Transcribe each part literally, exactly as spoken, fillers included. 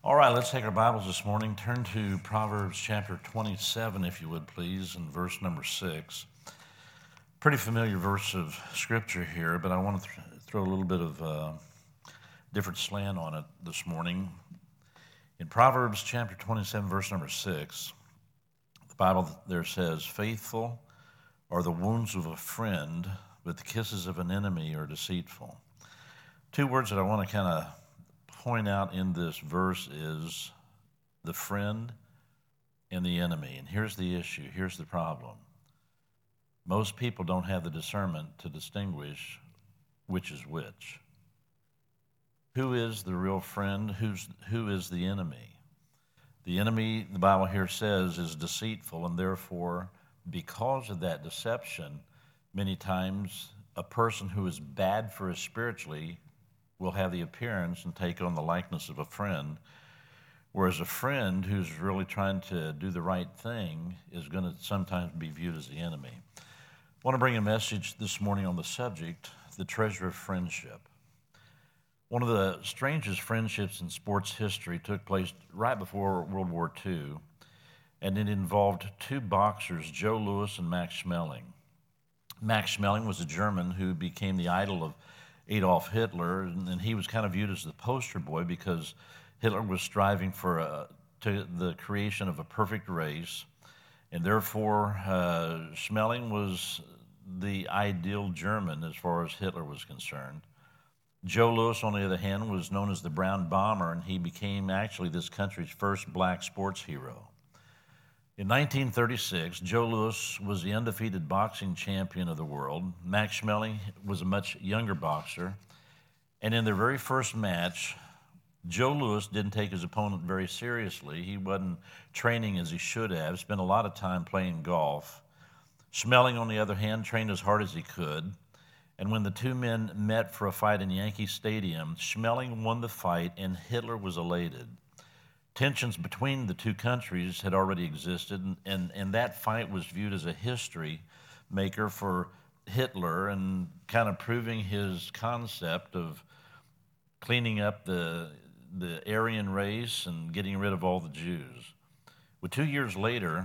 All right, let's take our Bibles this morning. Turn to Proverbs chapter twenty-seven, if you would please, and verse number six. Pretty familiar verse of Scripture here, but I want to th- throw a little bit of uh, different slant on it this morning. In Proverbs chapter twenty-seven, verse number six, the Bible there says, "Faithful are the wounds of a friend, but the kisses of an enemy are deceitful." Two words that I want to kind of point out in this verse is the friend and the enemy. And here's the issue, here's the problem. Most people don't have the discernment to distinguish which is which. Who is the real friend? Who's, who is the enemy? The enemy, the Bible here says, is deceitful, and therefore, because of that deception, many times a person who is bad for us spiritually will have the appearance and take on the likeness of a friend, whereas a friend who's really trying to do the right thing is going to sometimes be viewed as the enemy. I want to bring a message this morning on the subject, the treasure of friendship. One of the strangest friendships in sports history took place right before World War Two, and it involved two boxers, Joe Louis and Max Schmeling. Max Schmeling was a German who became the idol of Adolf Hitler, and he was kind of viewed as the poster boy because Hitler was striving for a, to the creation of a perfect race, and therefore uh, Schmeling was the ideal German as far as Hitler was concerned. Joe Louis, on the other hand, was known as the Brown Bomber, and he became actually this country's first black sports hero. In nineteen thirty-six, Joe Louis was the undefeated boxing champion of the world. Max Schmeling was a much younger boxer. And in their very first match, Joe Louis didn't take his opponent very seriously. He wasn't training as he should have, spent a lot of time playing golf. Schmeling, on the other hand, trained as hard as he could. And when the two men met for a fight in Yankee Stadium, Schmeling won the fight and Hitler was elated. Tensions between the two countries had already existed, and, and, and that fight was viewed as a history maker for Hitler and kind of proving his concept of cleaning up the, the Aryan race and getting rid of all the Jews. Well, two years later,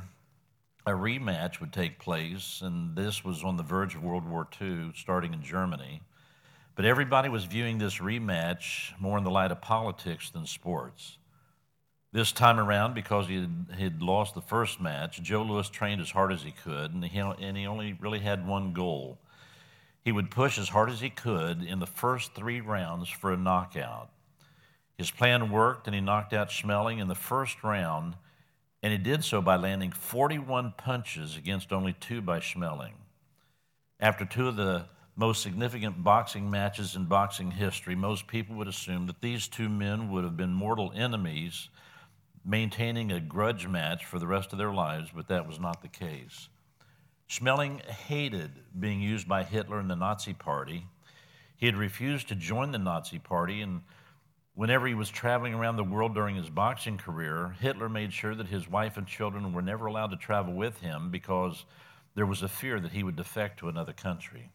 a rematch would take place, and this was on the verge of World War Two, starting in Germany. But everybody was viewing this rematch more in the light of politics than sports. This time around, because he had, he had lost the first match, Joe Louis trained as hard as he could, and he, and he only really had one goal. He would push as hard as he could in the first three rounds for a knockout. His plan worked, and he knocked out Schmeling in the first round, and he did so by landing forty-one punches against only two by Schmeling. After two of the most significant boxing matches in boxing history, most people would assume that these two men would have been mortal enemies, maintaining a grudge match for the rest of their lives, but that was not the case. Schmeling hated being used by Hitler and the Nazi Party. He had refused to join the Nazi Party, and whenever he was traveling around the world during his boxing career, Hitler made sure that his wife and children were never allowed to travel with him because there was a fear that he would defect to another country.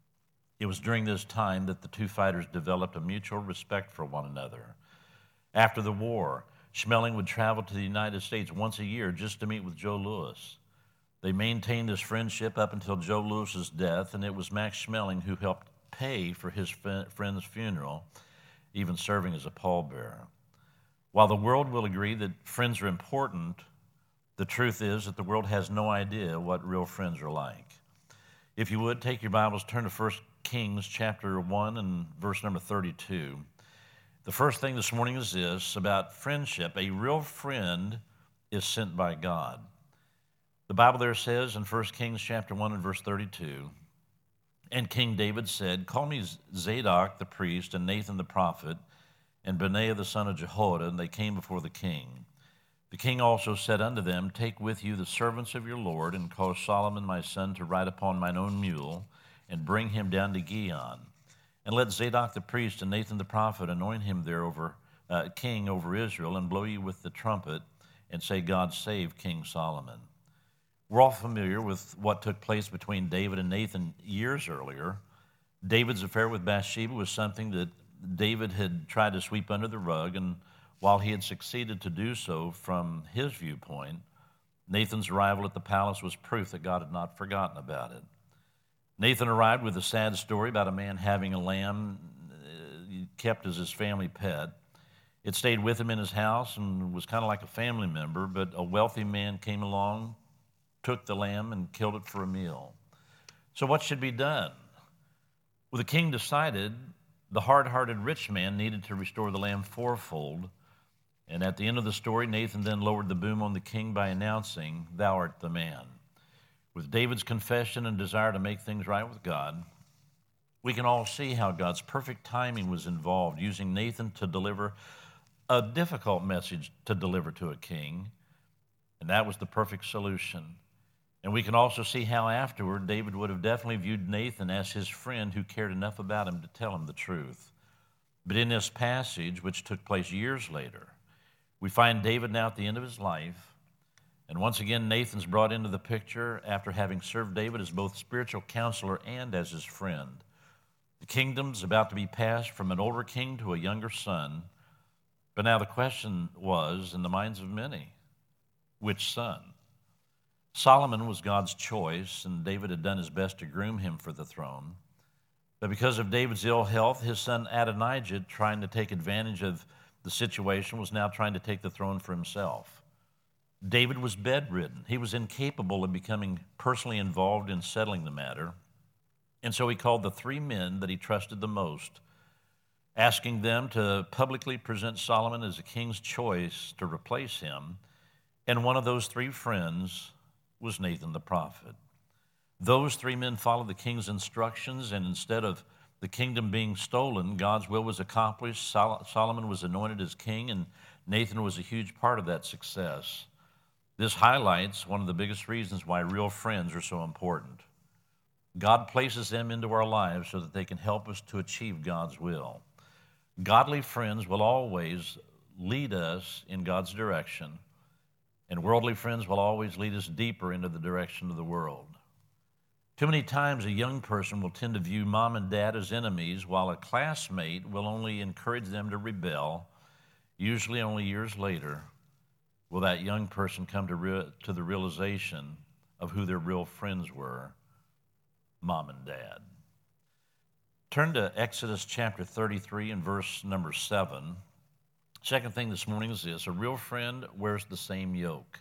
It was during this time that the two fighters developed a mutual respect for one another. After the war, Schmeling would travel to the United States once a year just to meet with Joe Louis. They maintained this friendship up until Joe Louis's death, and it was Max Schmeling who helped pay for his friend's funeral, even serving as a pallbearer. While the world will agree that friends are important, the truth is that the world has no idea what real friends are like. If you would, take your Bibles, turn to First Kings chapter one and verse number thirty-two. The first thing this morning is this, about friendship. A real friend is sent by God. The Bible there says in First Kings chapter one and verse thirty-two, "And King David said, Call me Zadok the priest and Nathan the prophet and Benaiah the son of Jehoiada, and they came before the king. The king also said unto them, Take with you the servants of your Lord, and cause Solomon my son to ride upon mine own mule, and bring him down to Gihon. And let Zadok the priest and Nathan the prophet anoint him there over uh, king over Israel, and blow you with the trumpet, and say, God save King Solomon." We're all familiar with what took place between David and Nathan years earlier. David's affair with Bathsheba was something that David had tried to sweep under the rug, and While he had succeeded to do so from his viewpoint, Nathan's arrival at the palace was proof that God had not forgotten about it. Nathan arrived with a sad story about a man having a lamb kept as his family pet. It stayed with him in his house and was kind of like a family member, but a wealthy man came along, took the lamb, and killed it for a meal. So what should be done? Well, the king decided the hard-hearted rich man needed to restore the lamb fourfold, and at the end of the story, Nathan then lowered the boom on the king by announcing, "Thou art the man." With David's confession and desire to make things right with God, we can all see how God's perfect timing was involved, using Nathan to deliver a difficult message to deliver to a king, and that was the perfect solution. And we can also see how afterward David would have definitely viewed Nathan as his friend who cared enough about him to tell him the truth. But in this passage, which took place years later, we find David now at the end of his life, and once again Nathan's brought into the picture after having served David as both spiritual counselor and as his friend. The kingdom's about to be passed from an older king to a younger son, but now the question was, in the minds of many, which son? Solomon was God's choice, and David had done his best to groom him for the throne. But because of David's ill health, his son Adonijah, trying to take advantage of the situation, was now trying to take the throne for himself. David was bedridden. He was incapable of becoming personally involved in settling the matter. And so he called the three men that he trusted the most, asking them to publicly present Solomon as the king's choice to replace him. And one of those three friends was Nathan the prophet. Those three men followed the king's instructions, and instead of the kingdom being stolen, God's will was accomplished. Sol- Solomon was anointed as king, and Nathan was a huge part of that success. This highlights one of the biggest reasons why real friends are so important. God places them into our lives so that they can help us to achieve God's will. Godly friends will always lead us in God's direction, and worldly friends will always lead us deeper into the direction of the world. Too many times a young person will tend to view mom and dad as enemies, while a classmate will only encourage them to rebel. Usually only years later will that young person come to, re- to the realization of who their real friends were, mom and dad. Turn to Exodus chapter thirty-three and verse number seven. Second thing this morning is this: a real friend wears the same yoke.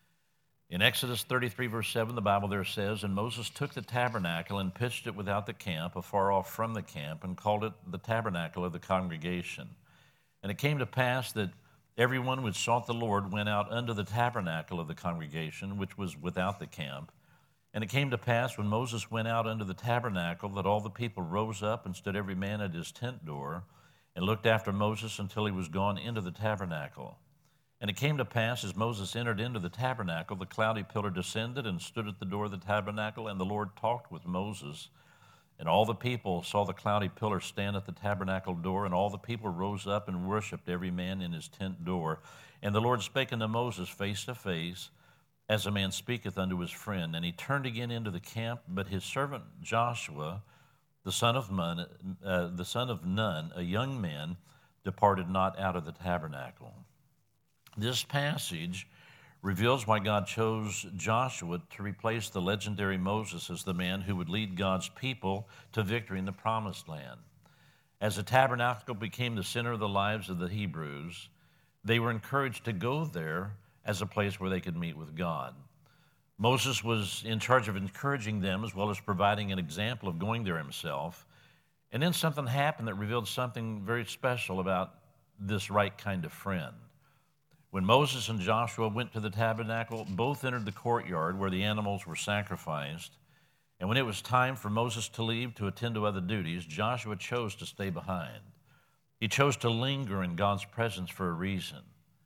In Exodus thirty-three, verse seven, the Bible there says, "And Moses took the tabernacle and pitched it without the camp, afar off from the camp, and called it the tabernacle of the congregation. And it came to pass that everyone which sought the Lord went out unto the tabernacle of the congregation, which was without the camp. And it came to pass, when Moses went out unto the tabernacle, that all the people rose up and stood every man at his tent door, and looked after Moses until he was gone into the tabernacle. And it came to pass, as Moses entered into the tabernacle, the cloudy pillar descended and stood at the door of the tabernacle, and the Lord talked with Moses. And all the people saw the cloudy pillar stand at the tabernacle door, and all the people rose up and worshipped every man in his tent door. And the Lord spake unto Moses face to face, as a man speaketh unto his friend. And he turned again into the camp, but his servant Joshua, the son of Nun, uh, the son of Nun, a young man, departed not out of the tabernacle." This passage reveals why God chose Joshua to replace the legendary Moses as the man who would lead God's people to victory in the Promised Land. As the tabernacle became the center of the lives of the Hebrews, they were encouraged to go there as a place where they could meet with God. Moses was in charge of encouraging them as well as providing an example of going there himself. And then something happened that revealed something very special about this right kind of friend. When Moses and Joshua went to the tabernacle, both entered the courtyard where the animals were sacrificed. And when it was time for Moses to leave to attend to other duties, Joshua chose to stay behind. He chose to linger in God's presence for a reason.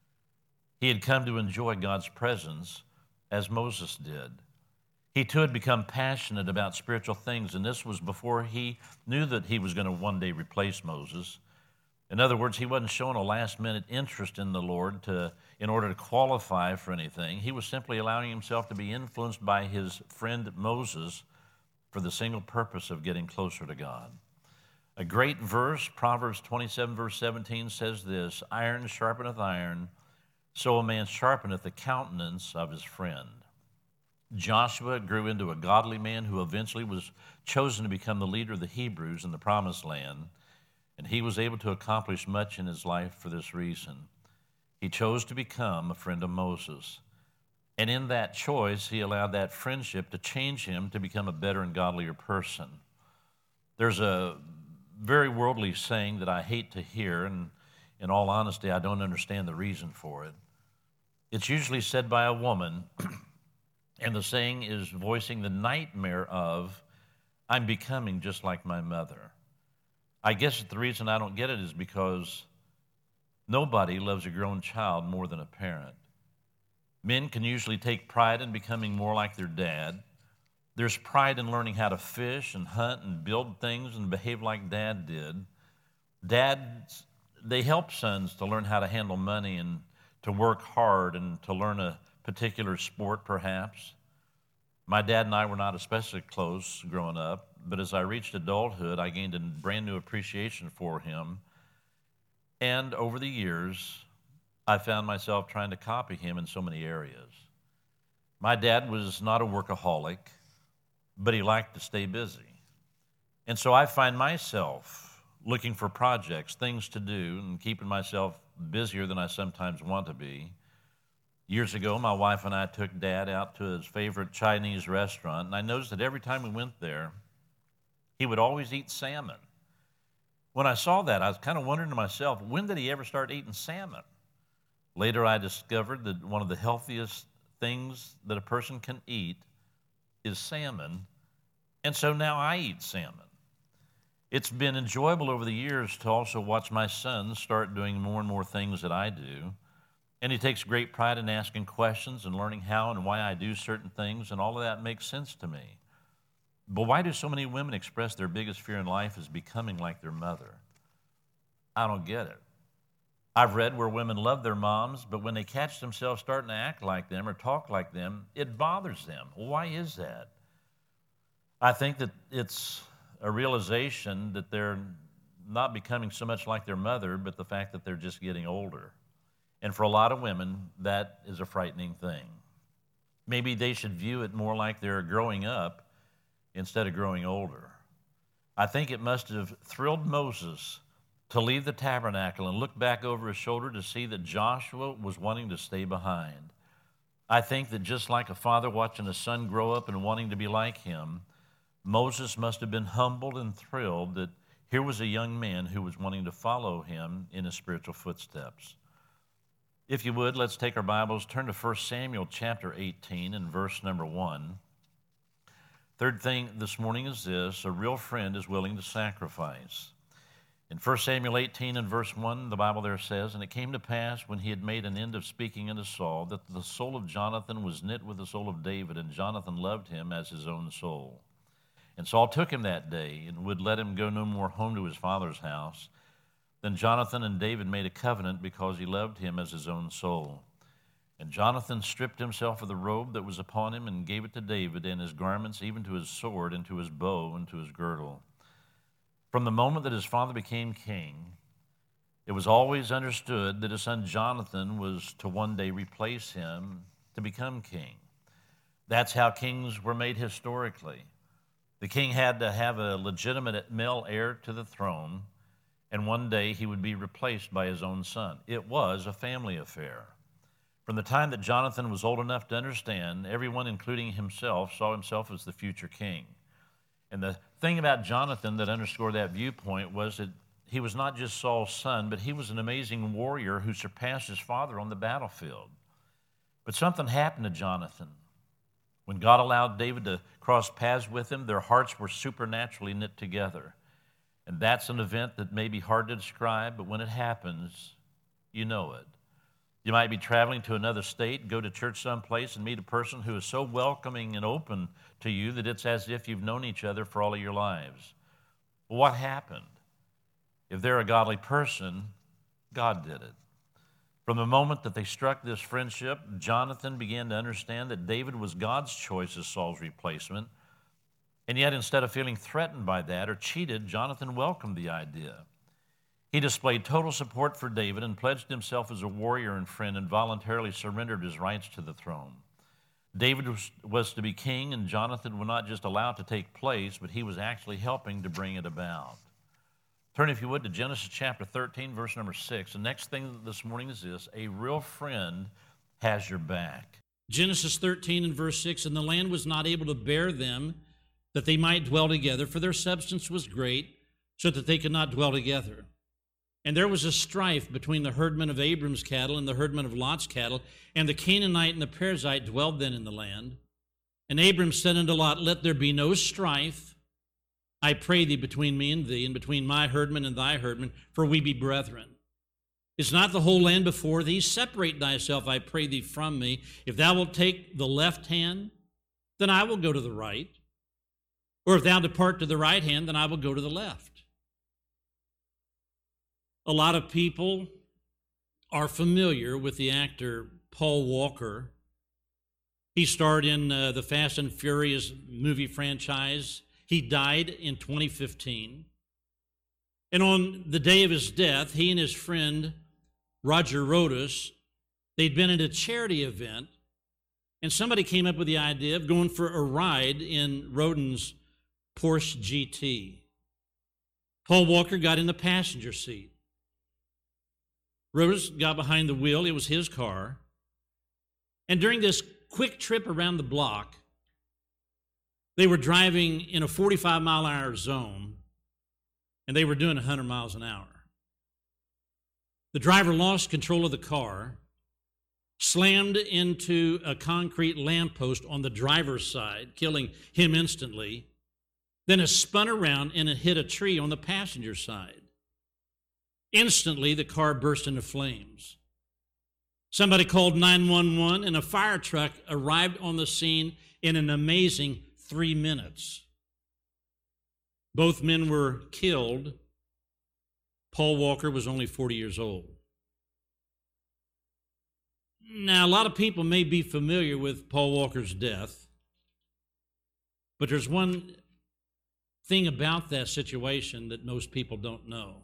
He had come to enjoy God's presence as Moses did. He too had become passionate about spiritual things, and this was before he knew that he was going to one day replace Moses. In other words, he wasn't showing a last-minute interest in the Lord to, in order to qualify for anything. He was simply allowing himself to be influenced by his friend Moses for the single purpose of getting closer to God. A great verse, Proverbs twenty-seven, verse seventeen says this, iron sharpeneth iron, so a man sharpeneth the countenance of his friend. Joshua grew into a godly man who eventually was chosen to become the leader of the Hebrews in the Promised Land, and he was able to accomplish much in his life for this reason. He chose to become a friend of Moses, and in that choice, he allowed that friendship to change him to become a better and godlier person. There's a very worldly saying that I hate to hear, and in all honesty, I don't understand the reason for it. It's usually said by a woman, and the saying is voicing the nightmare of, I'm becoming just like my mother. I guess the reason I don't get it is because nobody loves a grown child more than a parent. Men can usually take pride in becoming more like their dad. There's pride in learning how to fish and hunt and build things and behave like dad did. Dads, they help sons to learn how to handle money and to work hard and to learn a particular sport, perhaps. My dad and I were not especially close growing up, but as I reached adulthood, I gained a brand new appreciation for him. And over the years, I found myself trying to copy him in so many areas. My dad was not a workaholic, but he liked to stay busy. And so I find myself looking for projects, things to do, and keeping myself busier than I sometimes want to be. Years ago, my wife and I took Dad out to his favorite Chinese restaurant, and I noticed that every time we went there, he would always eat salmon. When I saw that, I was kind of wondering to myself, when did he ever start eating salmon? Later, I discovered that one of the healthiest things that a person can eat is salmon, and so now I eat salmon. It's been enjoyable over the years to also watch my son start doing more and more things that I do. And he takes great pride in asking questions and learning how and why I do certain things, and all of that makes sense to me. But why do so many women express their biggest fear in life as becoming like their mother? I don't get it. I've read where women love their moms, but when they catch themselves starting to act like them or talk like them, it bothers them. Why is that? I think that it's a realization that they're not becoming so much like their mother, but the fact that they're just getting older. And for a lot of women, that is a frightening thing. Maybe they should view it more like they're growing up instead of growing older. I think it must have thrilled Moses to leave the tabernacle and look back over his shoulder to see that Joshua was wanting to stay behind. I think that just like a father watching a son grow up and wanting to be like him, Moses must have been humbled and thrilled that here was a young man who was wanting to follow him in his spiritual footsteps. If you would, let's take our Bibles, turn to First Samuel chapter eighteen and verse number one. Third thing this morning is this: a real friend is willing to sacrifice. In First Samuel eighteen and verse one, the Bible there says, "And it came to pass, when he had made an end of speaking unto Saul, that the soul of Jonathan was knit with the soul of David, and Jonathan loved him as his own soul. And Saul took him that day, and would let him go no more home to his father's house. Then Jonathan and David made a covenant, because he loved him as his own soul. And Jonathan stripped himself of the robe that was upon him, and gave it to David, and his garments, even to his sword, and to his bow, and to his girdle." From the moment that his father became king, it was always understood that his son Jonathan was to one day replace him to become king. That's how kings were made historically. The king had to have a legitimate male heir to the throne, and one day he would be replaced by his own son. It was a family affair. From the time that Jonathan was old enough to understand, everyone, including himself, saw himself as the future king. And the thing about Jonathan that underscored that viewpoint was that he was not just Saul's son, but he was an amazing warrior who surpassed his father on the battlefield. But something happened to Jonathan. When God allowed David to cross paths with him, their hearts were supernaturally knit together. And that's an event that may be hard to describe, but when it happens, you know it. You might be traveling to another state, go to church someplace, and meet a person who is so welcoming and open to you that it's as if you've known each other for all of your lives. Well, what happened? If they're a godly person, God did it. From the moment that they struck this friendship, Jonathan began to understand that David was God's choice as Saul's replacement. And yet, instead of feeling threatened by that or cheated, Jonathan welcomed the idea. He displayed total support for David and pledged himself as a warrior and friend and voluntarily surrendered his rights to the throne. David was, was to be king, and Jonathan would not just allow it to take place, but he was actually helping to bring it about. Turn, if you would, to Genesis chapter thirteen, verse number six. The next thing this morning is this: a real friend has your back. Genesis thirteen and verse six, and the land was not able to bear them, that they might dwell together, for their substance was great, so that they could not dwell together. And there was a strife between the herdmen of Abram's cattle and the herdmen of Lot's cattle, and the Canaanite and the Perizzite dwelled then in the land. And Abram said unto Lot, Let there be no strife, I pray thee, between me and thee, and between my herdmen and thy herdmen, for we be brethren. Is not the whole land before thee? Separate thyself, I pray thee, from me. If thou wilt take the left hand, then I will go to the right. Or if thou depart to the right hand, then I will go to the left. A lot of people are familiar with the actor Paul Walker. He starred in uh, the Fast and Furious movie franchise. He died in twenty fifteen. And on the day of his death, he and his friend Roger Rodas, they'd been at a charity event, and somebody came up with the idea of going for a ride in Rodin's Porsche G T. Paul Walker got in the passenger seat. Rodas got behind the wheel. It was his car. And during this quick trip around the block, they were driving in a forty-five mile an hour zone, and they were doing one hundred miles an hour. The driver lost control of the car, slammed into a concrete lamppost on the driver's side, killing him instantly. Then it spun around and it hit a tree on the passenger side. Instantly, the car burst into flames. Somebody called nine one one, and a fire truck arrived on the scene in an amazing three minutes. Both men were killed. Paul Walker was only forty years old. Now, a lot of people may be familiar with Paul Walker's death, but there's one thing about that situation that most people don't know.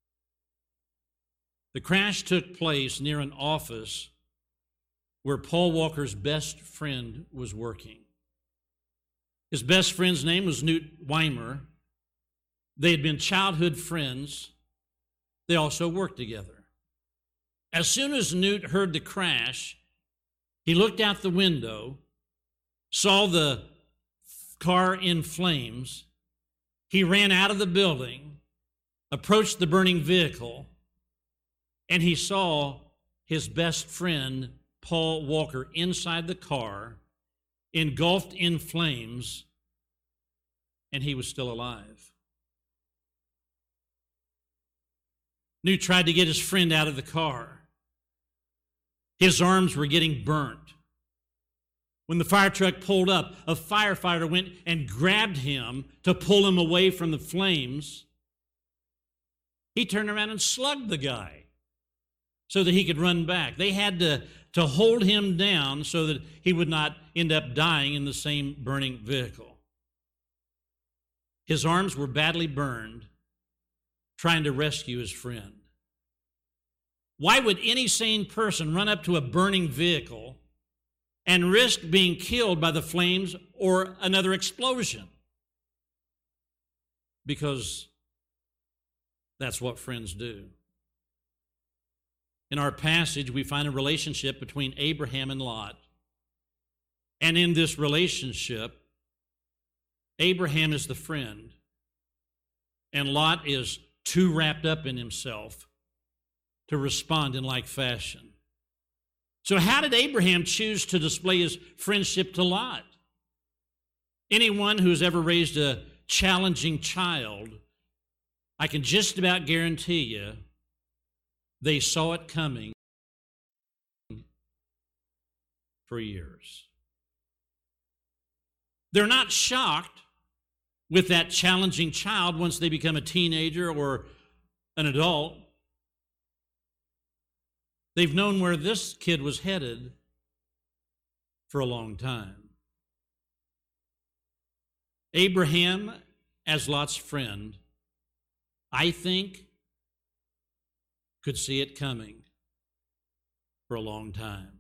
The crash took place near an office where Paul Walker's best friend was working. His best friend's name was Newt Weimer. They had been childhood friends. They also worked together. As soon as Newt heard the crash, he looked out the window, saw the car in flames. He ran out of the building, approached the burning vehicle, and he saw his best friend, Paul Walker, inside the car, engulfed in flames, and he was still alive. Newt tried to get his friend out of the car. His arms were getting burnt. When the fire truck pulled up, a firefighter went and grabbed him to pull him away from the flames. He turned around and slugged the guy so that he could run back. They had to, to hold him down so that he would not end up dying in the same burning vehicle. His arms were badly burned, trying to rescue his friend. Why would any sane person run up to a burning vehicle and risk being killed by the flames or another explosion? Because that's what friends do. In our passage, we find a relationship between Abraham and Lot. And in this relationship, Abraham is the friend, and Lot is too wrapped up in himself to respond in like fashion. So how did Abraham choose to display his friendship to Lot? Anyone who's ever raised a challenging child, I can just about guarantee you they saw it coming for years. They're not shocked with that challenging child once they become a teenager or an adult. They've known where this kid was headed for a long time. Abraham, as Lot's friend, I think could see it coming for a long time.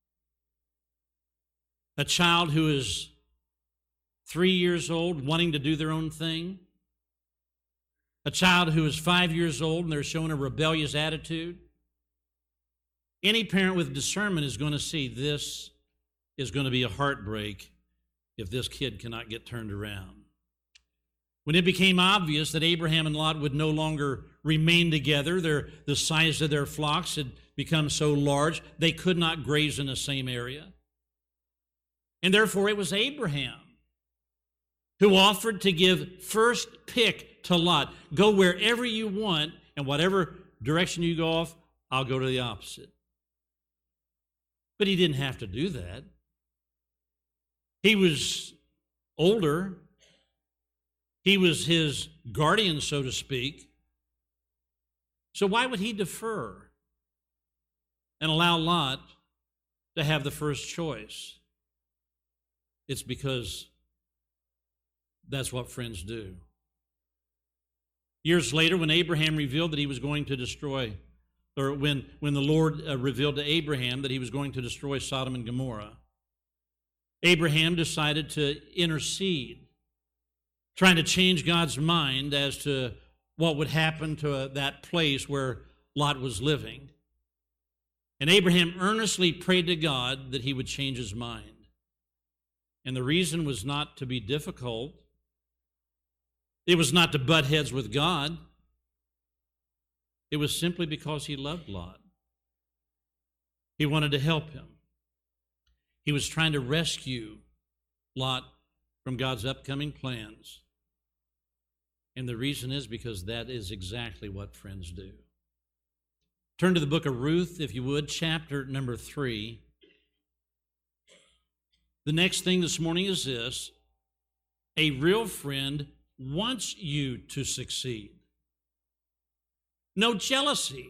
A child who is three years old wanting to do their own thing. A child who is five years old and they're showing a rebellious attitude. Any parent with discernment is going to see this is going to be a heartbreak if this kid cannot get turned around. When it became obvious that Abraham and Lot would no longer remain together, their, the size of their flocks had become so large, they could not graze in the same area. And therefore it was Abraham who offered to give first pick to Lot. Go wherever you want, and whatever direction you go off, I'll go to the opposite. But he didn't have to do that. He was older. He was his guardian, so to speak. So why would he defer and allow Lot to have the first choice? It's because that's what friends do. Years later, when Abraham revealed that he was going to destroy, or when, when the Lord uh, revealed to Abraham that he was going to destroy Sodom and Gomorrah, Abraham decided to intercede, trying to change God's mind as to what would happen to uh, that place where Lot was living. And Abraham earnestly prayed to God that he would change his mind. And the reason was not to be difficult. It was not to butt heads with God. It was simply because he loved Lot. He wanted to help him. He was trying to rescue Lot from God's upcoming plans. And the reason is because that is exactly what friends do. Turn to the book of Ruth, if you would, chapter number three. The next thing this morning is this: a real friend wants you to succeed. No jealousy,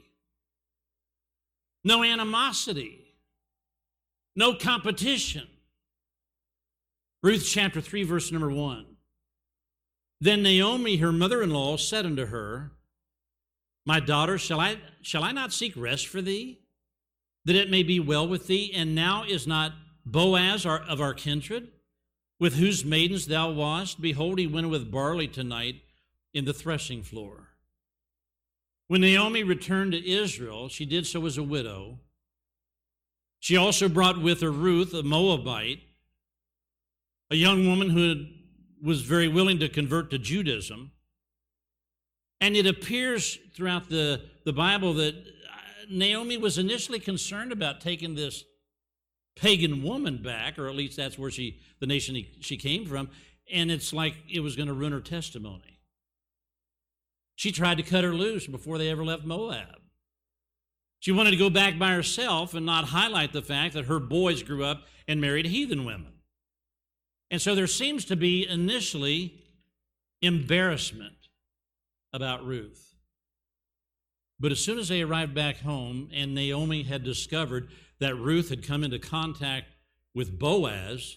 no animosity, no competition. Ruth chapter three, verse number one. Then Naomi, her mother-in-law, said unto her, My daughter, shall I, shall I not seek rest for thee, that it may be well with thee? And now is not Boaz our, of our kindred, with whose maidens thou wast? Behold, he went with barley tonight in the threshing floor. When Naomi returned to Israel, she did so as a widow. She also brought with her Ruth, a Moabite, a young woman who had, was very willing to convert to Judaism. And it appears throughout the, the Bible that Naomi was initially concerned about taking this pagan woman back, or at least that's where she, the nation he, she came from, and it's like it was going to ruin her testimony. She tried to cut her loose before they ever left Moab. She wanted to go back by herself and not highlight the fact that her boys grew up and married heathen women. And so there seems to be initially embarrassment about Ruth. But as soon as they arrived back home and Naomi had discovered that Ruth had come into contact with Boaz,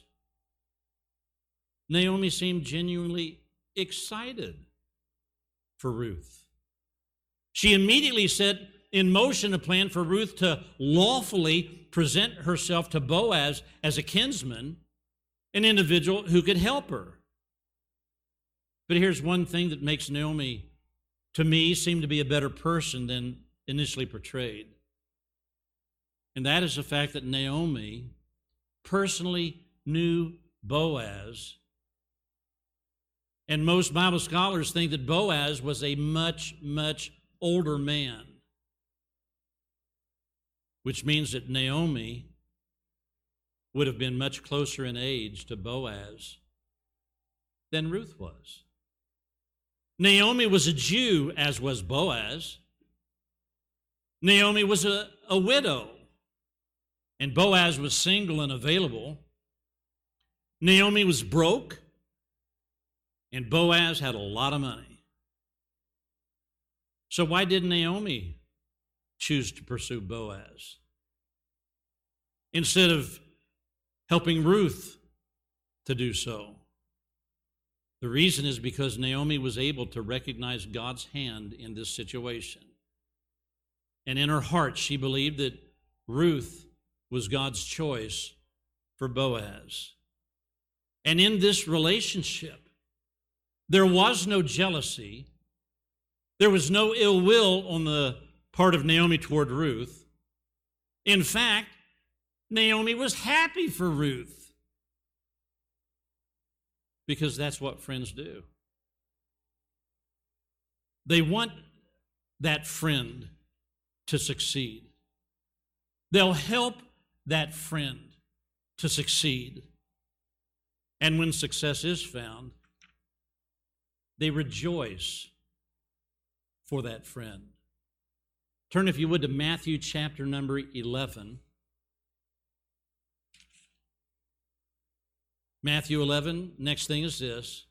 Naomi seemed genuinely excited for Ruth. She immediately set in motion a plan for Ruth to lawfully present herself to Boaz as a kinsman, an individual who could help her. But here's one thing that makes Naomi, to me, seem to be a better person than initially portrayed. And that is the fact that Naomi personally knew Boaz. And most Bible scholars think that Boaz was a much, much older man, which means that Naomi would have been much closer in age to Boaz than Ruth was. Naomi was a Jew, as was Boaz. Naomi was a, a widow, and Boaz was single and available. Naomi was broke, and Boaz had a lot of money. So why did Naomi choose to pursue Boaz instead of helping Ruth to do so? The reason is because Naomi was able to recognize God's hand in this situation. And in her heart, she believed that Ruth was God's choice for Boaz. And in this relationship, there was no jealousy. There was no ill will on the part of Naomi toward Ruth. In fact, Naomi was happy for Ruth, because that's what friends do. They want that friend to succeed. They'll help that friend to succeed. And when success is found, they rejoice for that friend. Turn, if you would, to Matthew chapter number eleven. Matthew eleven, next thing is this.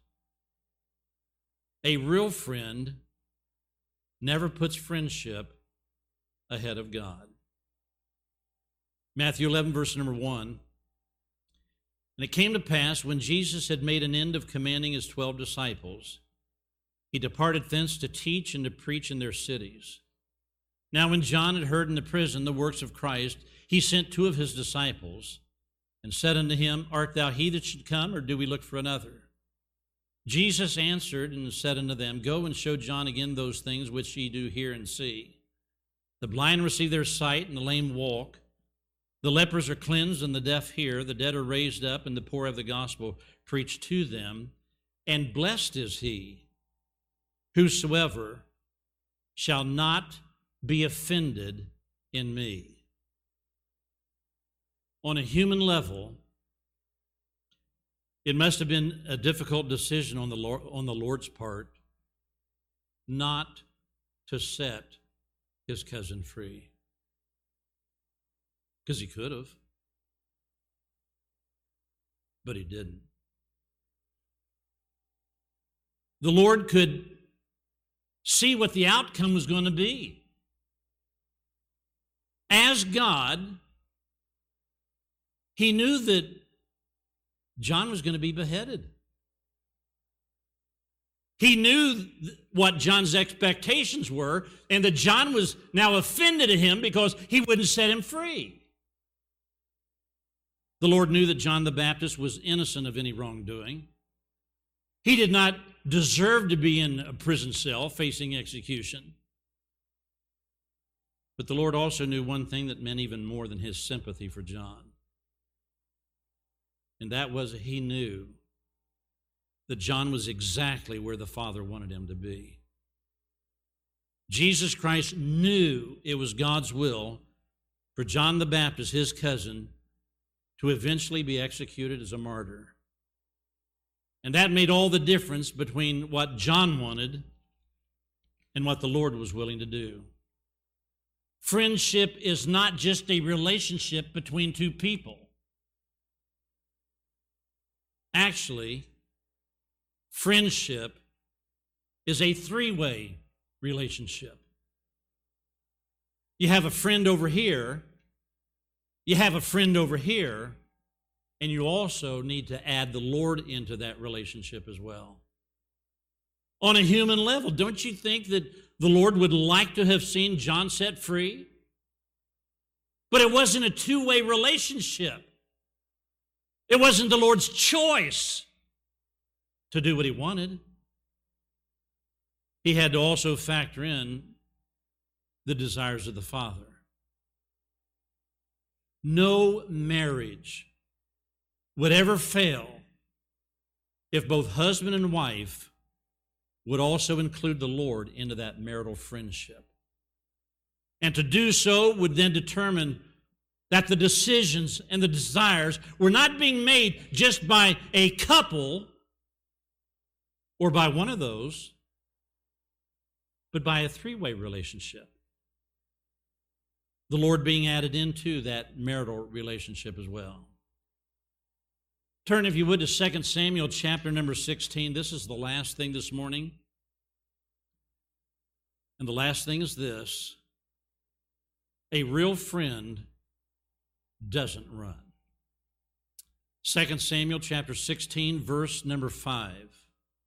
A real friend never puts friendship ahead of God. Matthew eleven, verse number one. And it came to pass, when Jesus had made an end of commanding his twelve disciples, he departed thence to teach and to preach in their cities. Now when John had heard in the prison the works of Christ, he sent two of his disciples, and said unto him, Art thou he that should come, or do we look for another? Jesus answered and said unto them, Go and show John again those things which ye do hear and see. The blind receive their sight, and the lame walk. The lepers are cleansed, and the deaf hear. The dead are raised up, and the poor have the gospel preached to them. And blessed is he whosoever shall not be offended in me. On a human level, it must have been a difficult decision on the Lord, on the Lord's part not to set his cousin free. Because he could have, but he didn't. The Lord could see what the outcome was going to be. As God, he knew that John was going to be beheaded. He knew what John's expectations were, and that John was now offended at him because he wouldn't set him free. The Lord knew that John the Baptist was innocent of any wrongdoing. He did not deserve to be in a prison cell facing execution. But the Lord also knew one thing that meant even more than his sympathy for John. And that was that he knew that John was exactly where the Father wanted him to be. Jesus Christ knew it was God's will for John the Baptist, his cousin, to eventually be executed as a martyr. And that made all the difference between what John wanted and what the Lord was willing to do. Friendship is not just a relationship between two people. Actually, friendship is a three-way relationship. You have a friend over here, you have a friend over here, and you also need to add the Lord into that relationship as well. On a human level, don't you think that the Lord would like to have seen John set free? But it wasn't a two-way relationship. It wasn't the Lord's choice to do what he wanted. He had to also factor in the desires of the Father. No marriage would ever fail if both husband and wife would also include the Lord into that marital friendship. And to do so would then determine that the decisions and the desires were not being made just by a couple or by one of those, but by a three-way relationship. The Lord being added into that marital relationship as well. Turn, if you would, to Second Samuel chapter number sixteen. This is the last thing this morning. And the last thing is this: a real friend doesn't run. Second Samuel chapter sixteen, verse number five.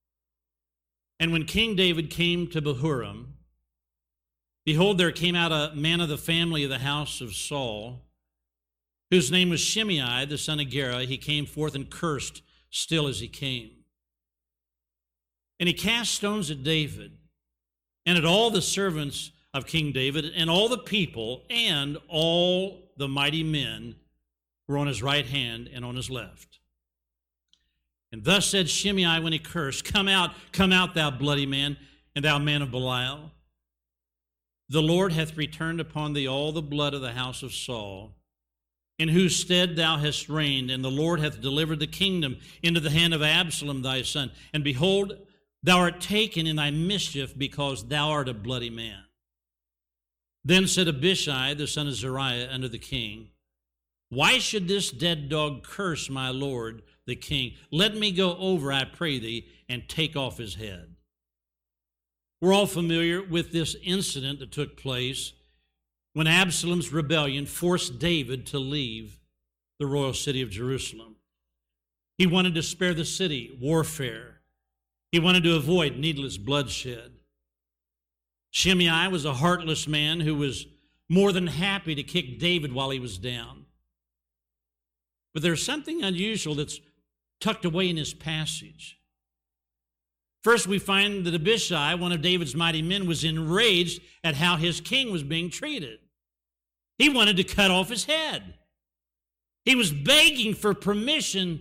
And when King David came to Bahurim, behold, there came out a man of the family of the house of Saul, whose name was Shimei, the son of Gera. He came forth and cursed still as he came. And he cast stones at David and at all the servants of King David and all the people and all the mighty men were on his right hand and on his left. And thus said Shimei when he cursed, Come out, come out, thou bloody man, and thou man of Belial. The Lord hath returned upon thee all the blood of the house of Saul, in whose stead thou hast reigned, and the Lord hath delivered the kingdom into the hand of Absalom thy son. And behold, thou art taken in thy mischief, because thou art a bloody man. Then said Abishai, the son of Zeruiah, unto the king, Why should this dead dog curse my lord, the king? Let me go over, I pray thee, and take off his head. We're all familiar with this incident that took place when Absalom's rebellion forced David to leave the royal city of Jerusalem. He wanted to spare the city warfare. He wanted to avoid needless bloodshed. Shimei was a heartless man who was more than happy to kick David while he was down. But there's something unusual that's tucked away in this passage. First, we find that Abishai, one of David's mighty men, was enraged at how his king was being treated. He wanted to cut off his head. He was begging for permission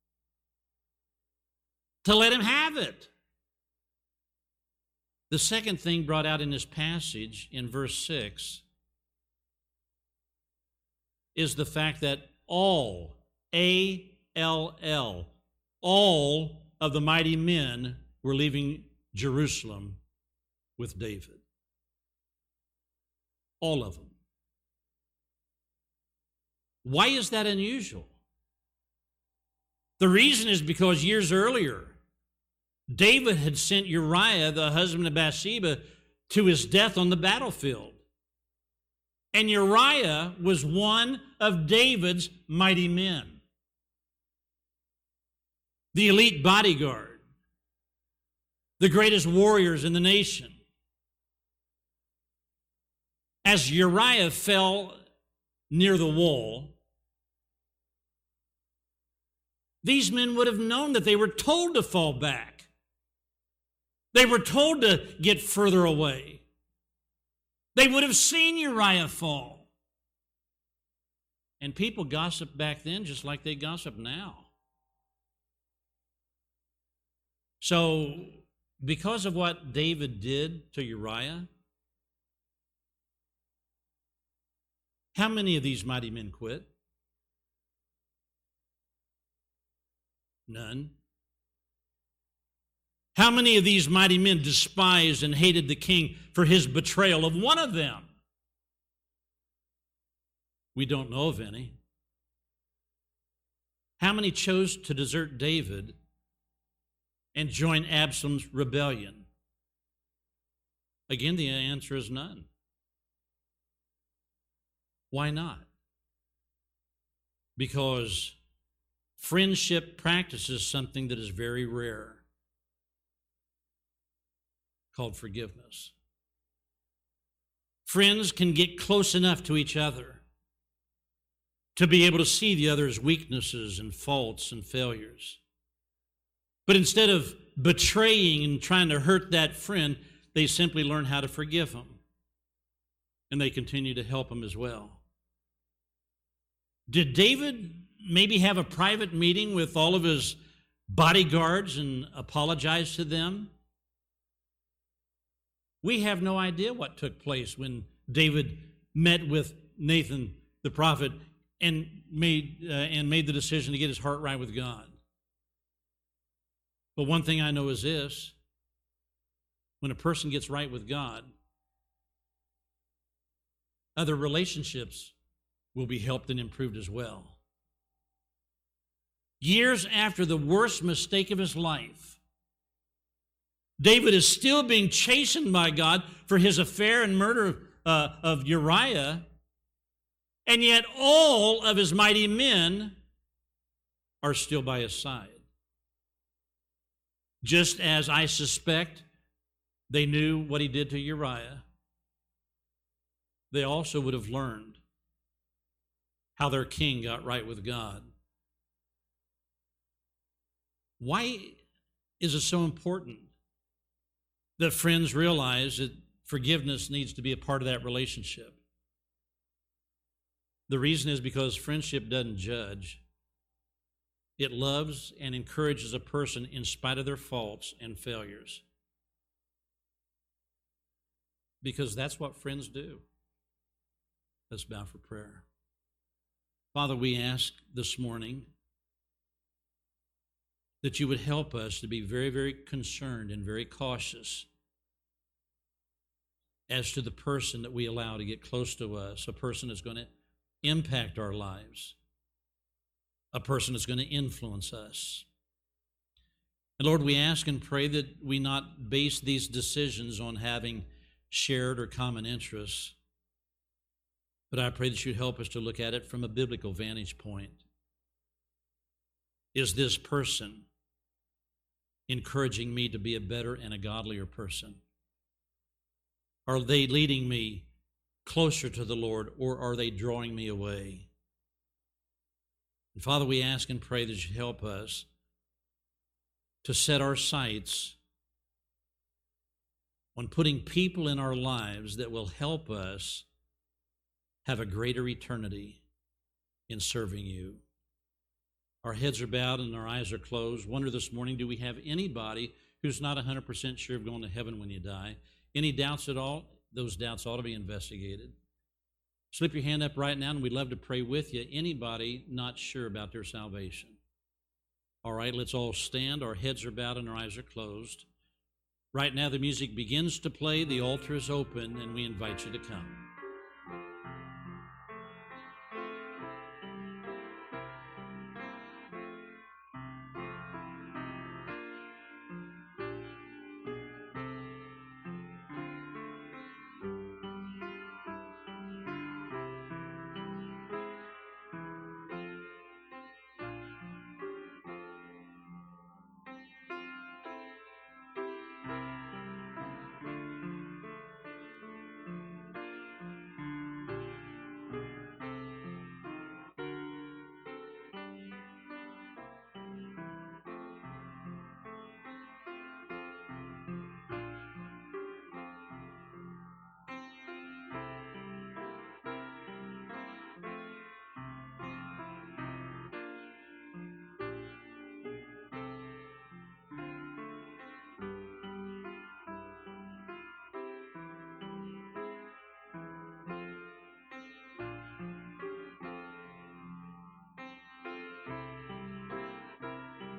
to let him have it. The second thing brought out in this passage in verse six is the fact that all, A L L, all of the mighty men were leaving Jerusalem with David. All of them. Why is that unusual? The reason is because years earlier, David had sent Uriah, the husband of Bathsheba, to his death on the battlefield. And Uriah was one of David's mighty men, the elite bodyguard, the greatest warriors in the nation. As Uriah fell near the wall, these men would have known that they were told to fall back. They were told to get further away. They would have seen Uriah fall. And people gossiped back then just like they gossip now. So, because of what David did to Uriah, how many of these mighty men quit? None. How many of these mighty men despised and hated the king for his betrayal of one of them? We don't know of any. How many chose to desert David and join Absalom's rebellion? Again, the answer is none. Why not? Because friendship practices something that is very rare, called forgiveness. Friends can get close enough to each other to be able to see the other's weaknesses and faults and failures. But instead of betraying and trying to hurt that friend, they simply learn how to forgive him. And they continue to help him as well. Did David maybe have a private meeting with all of his bodyguards and apologize to them? We have no idea what took place when David met with Nathan the prophet and made uh, and made the decision to get his heart right with God. But one thing I know is this: when a person gets right with God, other relationships will be helped and improved as well. Years after the worst mistake of his life, David is still being chastened by God for his affair and murder uh, of Uriah, and yet all of his mighty men are still by his side. Just as I suspect they knew what he did to Uriah, they also would have learned how their king got right with God. Why is it so important that friends realize that forgiveness needs to be a part of that relationship? The reason is because friendship doesn't judge. It loves and encourages a person in spite of their faults and failures. Because that's what friends do. Let's bow for prayer. Father, we ask this morning that you would help us to be very, very concerned and very cautious as to the person that we allow to get close to us, a person that's going to impact our lives, a person that's going to influence us. And Lord, we ask and pray that we not base these decisions on having shared or common interests, but I pray that you help us to look at it from a biblical vantage point. Is this person encouraging me to be a better and a godlier person? Are they leading me closer to the Lord, or are they drawing me away? And Father, we ask and pray that you help us to set our sights on putting people in our lives that will help us have a greater eternity in serving you. Our heads are bowed and our eyes are closed. Wonder this morning, do we have anybody who's not one hundred percent sure of going to heaven when you die? Any doubts at all? Those doubts ought to be investigated. Slip your hand up right now, and we'd love to pray with you. Anybody not sure about their salvation? All right, let's all stand. Our heads are bowed and our eyes are closed. Right now, the music begins to play. The altar is open, and we invite you to come.